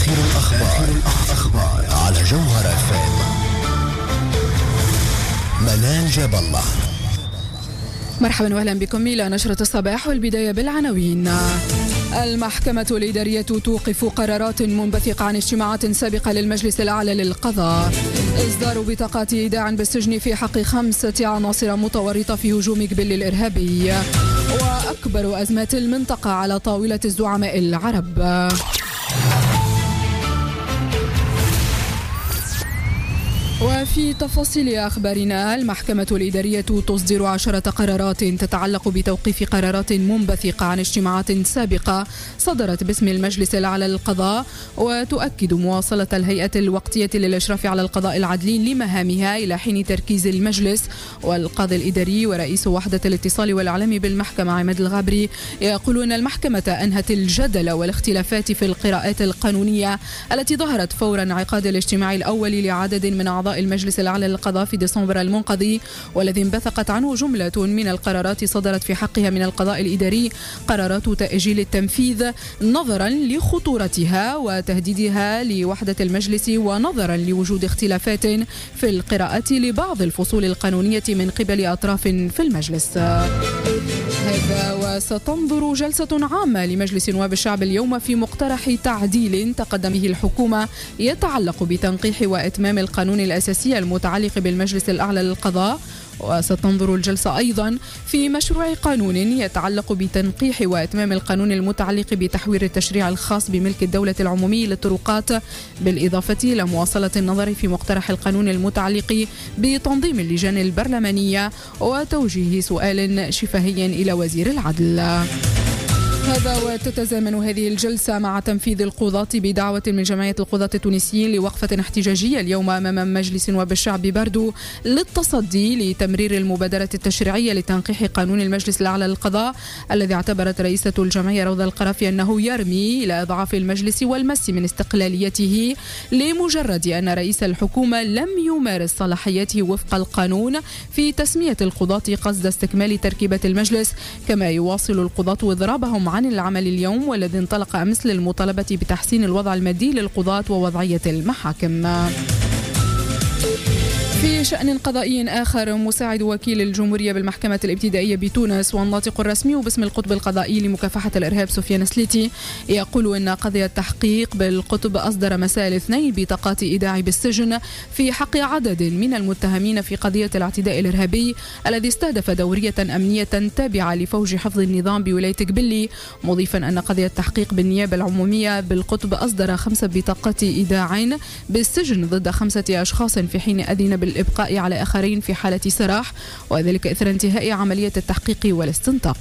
آخر الأخبار على جوهر FM. منال جاب الله. مرحبا واهلا بكم إلى نشرة الصباح، والبداية بالعناوين. المحكمة الإدارية توقف قرارات منبثقة عن اجتماعات سابقة للمجلس الأعلى للقضاء. إصدار بطاقات إيداع بالسجن في حق 5 عناصر متورطة في هجوم قبل الإرهابي. وأكبر أزمات المنطقة على طاولة الزعماء العرب. وفي تفاصيل أخبارنا، المحكمة الإدارية تصدر 10 قرارات تتعلق بتوقيف قرارات منبثقة عن اجتماعات سابقة صدرت باسم المجلس الأعلى للقضاء، وتؤكد مواصلة الهيئة الوقتية للإشراف على القضاء العدلي لمهامها إلى حين تركيز المجلس. والقاضي الإداري ورئيس وحدة الاتصال والإعلام بالمحكمة عماد الغابري يقولون المحكمة أنهت الجدل والاختلافات في القراءات القانونية التي ظهرت فور انعقاد الاجتماع الأول لعدد من أعضاء المجلس الأعلى للقضاء في ديسمبر المنقضي، والذي انبثقت عنه جملة من القرارات صدرت في حقها من القضاء الإداري، قرارات تأجيل التنفيذ نظرا لخطورتها وتهديدها لوحدة المجلس، ونظرا لوجود اختلافات في القراءات لبعض الفصول القانونية من قبل أطراف في المجلس. هذا وستنظر جلسة عامة لمجلس نواب الشعب اليوم في مقترح تعديل تقدم به الحكومة يتعلق بتنقيح وإتمام القانون الأساسي المتعلق بالمجلس الأعلى للقضاء. وستنظر الجلسة أيضا في مشروع قانون يتعلق بتنقيح وإتمام القانون المتعلق بتحوير التشريع الخاص بملك الدولة العمومي للطرقات، بالإضافة إلى مواصلة النظر في مقترح القانون المتعلق بتنظيم اللجان البرلمانية وتوجيه سؤال شفهي إلى وزير العدل. هذا وتتزامن هذه الجلسة مع تنفيذ القضاة بدعوة من جمعية القضاة التونسيين لوقفة احتجاجية اليوم أمام مجلس نواب الشعب باردو للتصدي لتمرير المبادرة التشريعية لتنقيح قانون المجلس الأعلى للقضاء، الذي اعتبرت رئيسة الجمعية روضة القرافي أنه يرمي إلى إضعاف المجلس والمس من استقلاليته لمجرد أن رئيس الحكومة لم يمارس صلاحياته وفق القانون في تسمية القضاة قصد استكمال تركيبة المجلس. كما يواصل القضاة إضرابهم عن العمل اليوم، والذي انطلق أمس للمطالبة بتحسين الوضع المادي للقضاة ووضعية المحاكم. في شأن قضائي آخر، مساعد وكيل الجمهورية بالمحكمة الابتدائية بتونس والناطق الرسمي باسم القطب القضائي لمكافحة الإرهاب سفيان سليتي يقول أن قضية التحقيق بالقطب أصدر مساء الاثنين بطاقات إيداع بالسجن في حق عدد من المتهمين في قضية الاعتداء الإرهابي الذي استهدف دورية أمنية تابعة لفوج حفظ النظام بولاية قبلي، مضيفا أن قضية التحقيق بالنيابة العمومية بالقطب أصدر 5 بطاقات إيداع بالسجن ضد 5 أشخاص، في حين أذن بالإبقاء على آخرين في حالة سراح، وذلك إثر انتهاء عملية التحقيق والاستنطاق.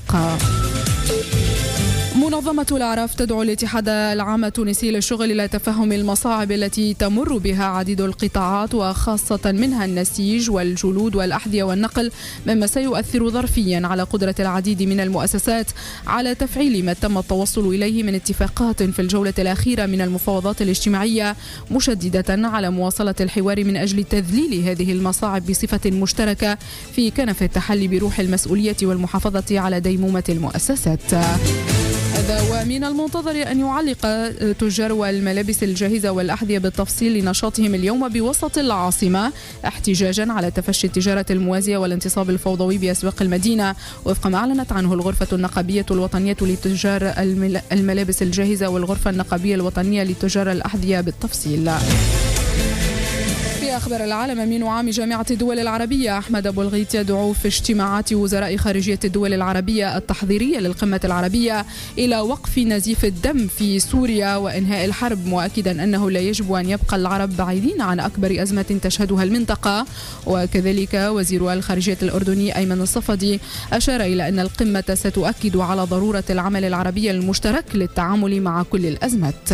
منظمة الأعراف تدعو الاتحاد العام التونسي للشغل إلى تفهم المصاعب التي تمر بها عديد القطاعات، وخاصة منها النسيج والجلود والأحذية والنقل، مما سيؤثر ظرفيا على قدرة العديد من المؤسسات على تفعيل ما تم التوصل إليه من اتفاقات في الجولة الأخيرة من المفاوضات الاجتماعية، مشددة على مواصلة الحوار من أجل تذليل هذه المصاعب بصفة مشتركة في كنف التحلي بروح المسؤولية والمحافظة على ديمومة المؤسسات. هذا ومن المنتظر أن يعلق تجار الملابس الجاهزة والأحذية بالتفصيل لنشاطهم اليوم بوسط العاصمة، احتجاجا على تفشي التجارة الموازية والانتصاب الفوضوي بأسواق المدينة، وفق ما أعلنت عنه الغرفة النقابية الوطنية لتجار الملابس الجاهزة والغرفة النقابية الوطنية لتجار الأحذية بالتفصيل. في أخبار العالم، أمين عام جامعة الدول العربية أحمد أبو الغيط يدعو في اجتماعات وزراء خارجية الدول العربية التحضيرية للقمة العربية إلى وقف نزيف الدم في سوريا وإنهاء الحرب، مؤكدا أنه لا يجب أن يبقى العرب بعيدين عن أكبر أزمة تشهدها المنطقة. وكذلك وزير الخارجية الأردني أيمن الصفدي أشار إلى أن القمة ستؤكد على ضرورة العمل العربي المشترك للتعامل مع كل الأزمات.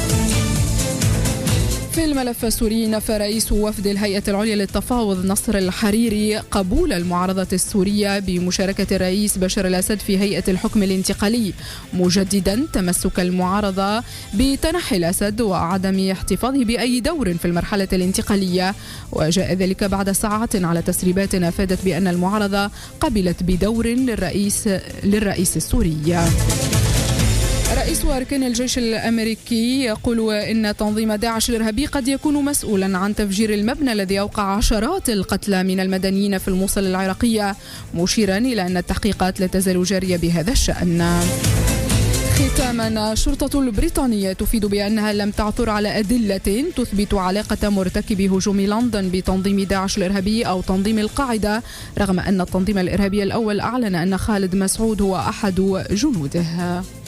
في الملف السوري، نفى رئيس وفد الهيئة العليا للتفاوض نصر الحريري قبول المعارضة السورية بمشاركة الرئيس بشار الأسد في هيئة الحكم الانتقالي، مجددا تمسك المعارضة بتنحي الأسد وعدم احتفاظه بأي دور في المرحلة الانتقالية. وجاء ذلك بعد ساعات على تسريبات أفادت بأن المعارضة قبلت بدور للرئيس السوري. رئيس أركان الجيش الأمريكي يقول إن تنظيم داعش الإرهابي قد يكون مسؤولا عن تفجير المبنى الذي أوقع عشرات القتلى من المدنيين في الموصل العراقية، مشيرا إلى أن التحقيقات لا تزال جارية بهذا الشأن. ختاما، الشرطة البريطانية تفيد بأنها لم تعثر على أدلة تثبت علاقة مرتكبي هجوم لندن بتنظيم داعش الإرهابي أو تنظيم القاعدة، رغم أن التنظيم الإرهابي الأول أعلن أن خالد مسعود هو أحد جنوده.